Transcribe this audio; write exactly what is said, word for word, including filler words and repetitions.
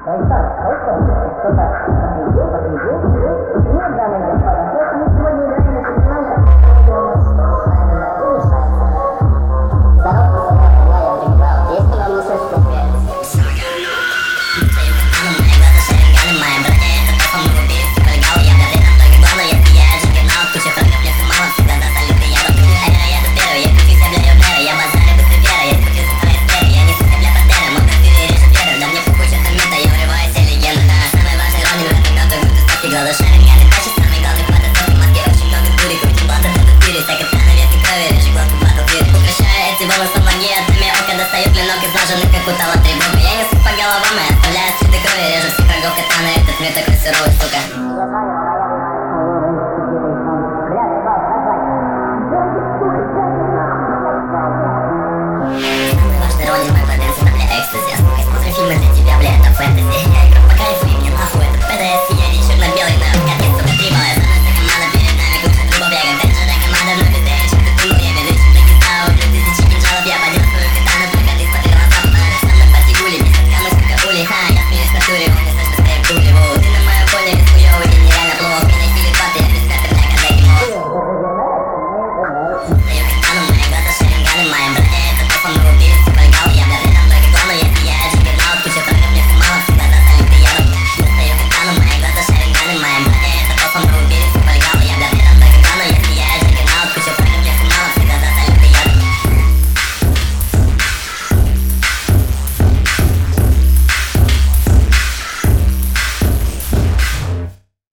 Как утала тревога, я несу по головам и оставляю следы крови. Режу всех врагов катаны, этот мир такой суровый, сука. Самый важный роль мой потенциал, бля, экстази. Я, сука, смотрю фильмы для тебя, бля, это фэнтези. Я игру по кайфу и мне нахуй это пэ дэ эс. Я не черно-белый, на руках, сука, трибал. Я знаю, что команда перед нами куча трубов. Я как танжерная команда, вновь быстрее, чем ты думал. Я ведущий для киста, уже тысячи кинжалов. Я поднял свою катану, только ты смотрел на запад. Со мной потягули, без камы, сука, ули. Ха, я смеюсь в натуре, он не слышит, что я пули. Ты на моем фоне весь хуёвый, ты нереально плохо. Меня хилит паты, я без капель, бля, когда я